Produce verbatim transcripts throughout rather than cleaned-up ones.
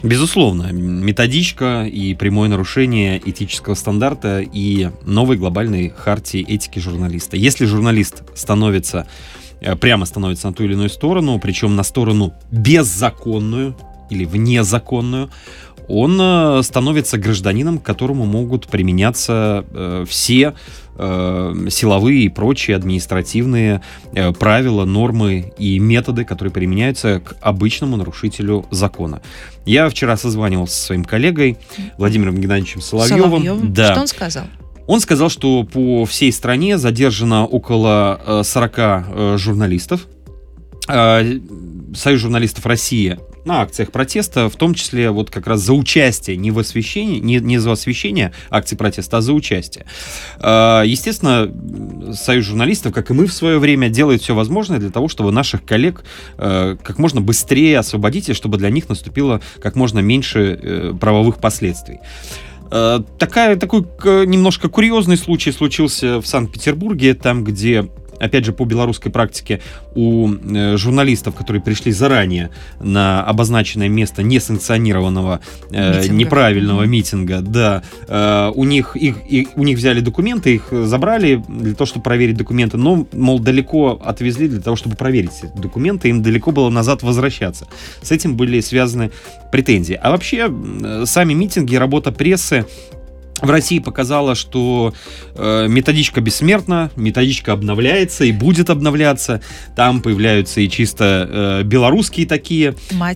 Безусловно, методичка и прямое нарушение этического стандарта и новой глобальной хартии этики журналиста. Если журналист становится, прямо становится на ту или иную сторону, причем на сторону беззаконную или внезаконную, он становится гражданином, к которому могут применяться э, все э, силовые и прочие административные э, правила, нормы и методы, которые применяются к обычному нарушителю закона. Я вчера созванивался со своим коллегой Владимиром Геннадьевичем Соловьевым. Соловьевым. Да. Что он сказал? Он сказал, что по всей стране задержано около сорок э, журналистов. Э, Союз журналистов России на акциях протеста, в том числе вот как раз за участие, не в освещении, не, не за освещение акций протеста, а за участие. Естественно, Союз журналистов, как и мы в свое время, делает все возможное для того, чтобы наших коллег как можно быстрее освободить, и чтобы для них наступило как можно меньше правовых последствий. Такая, такой немножко курьезный случай случился в Санкт-Петербурге, там, где, опять же, по белорусской практике, у э, журналистов, которые пришли заранее на обозначенное место несанкционированного э, митинга. неправильного mm-hmm. митинга, да, э, у них их, их, у них взяли документы, их забрали для того, чтобы проверить документы, но, мол, далеко отвезли для того, чтобы проверить эти документы, им далеко было назад возвращаться. С этим были связаны претензии. А вообще, э, сами митинги, работа прессы в России показала, что э, методичка бессмертна, методичка обновляется и будет обновляться. Там появляются и чисто э, белорусские такие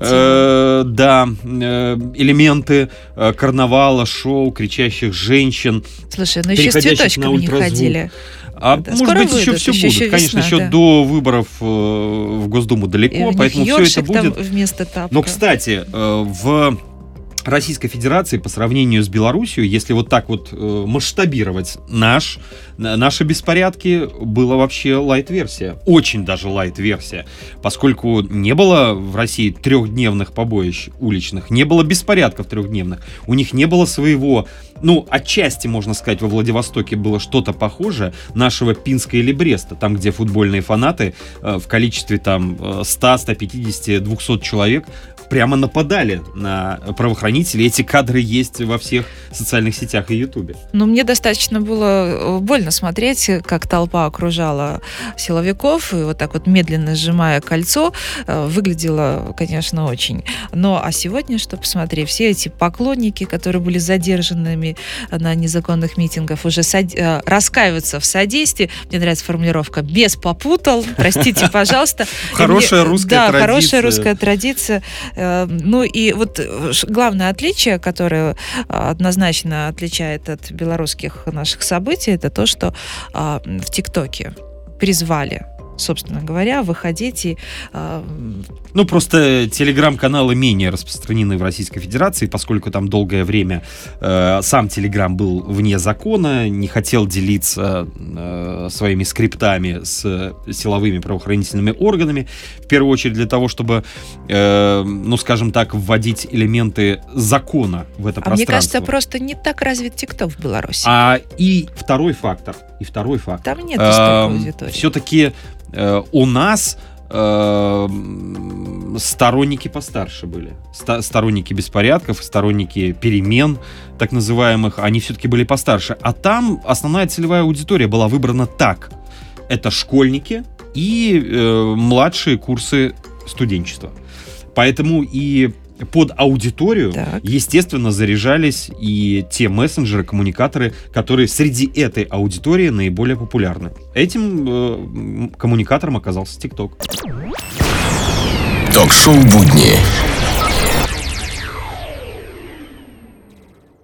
э, да, э, элементы э, карнавала, шоу, кричащих женщин. Слушай, ну еще с цветочками не ходили. А да, может быть, еще все еще, будет. Еще Конечно, весна, еще да. до выборов э, в Госдуму далеко, и поэтому все это будет. Вместо тапка. Но, кстати, э, в Российской Федерации по сравнению с Белоруссией, если вот так вот э, масштабировать наш, наши беспорядки, была вообще лайт-версия. Очень даже лайт-версия. Поскольку не было в России трехдневных побоищ уличных, не было беспорядков трехдневных, у них не было своего, ну, отчасти, можно сказать, во Владивостоке было что-то похожее нашего Пинска или Бреста, там, где футбольные фанаты э, в количестве там сто, сто пятьдесят, двести человек прямо нападали на правоохранителей. Эти кадры есть во всех социальных сетях и Ютубе. Ну, мне достаточно было больно смотреть, как толпа окружала силовиков, и вот так вот медленно сжимая кольцо, выглядело, конечно, очень. Но а сегодня, что посмотри, все эти поклонники, которые были задержанными на незаконных митингах, уже сод... раскаиваются в содействии. Мне нравится формулировка «без попутал». Простите, пожалуйста. Хорошая русская традиция. Да, хорошая русская традиция. Ну и вот главное отличие, которое однозначно отличает от белорусских наших событий, это то, что в ТикТоке призвали, собственно говоря, выходить и... Ну, просто телеграм-каналы менее распространены в Российской Федерации, поскольку там долгое время э, сам Телеграм был вне закона, не хотел делиться э, своими скриптами с силовыми правоохранительными органами, в первую очередь для того, чтобы, э, ну, скажем так, вводить элементы закона в это а пространство. Мне кажется, просто не так развит ТикТок в Беларуси. А и второй фактор, и второй фактор. Там нет столько аудитории. Все-таки э, у нас сторонники постарше были. Сторонники беспорядков, сторонники перемен, так называемых, они все-таки были постарше. А там основная целевая аудитория была выбрана так. Это школьники и э, младшие курсы студенчества. Поэтому и под аудиторию, так. естественно, заряжались и те мессенджеры, коммуникаторы, которые среди этой аудитории наиболее популярны. Этим э, коммуникатором оказался ТикТок. Ток-шоу «Будни».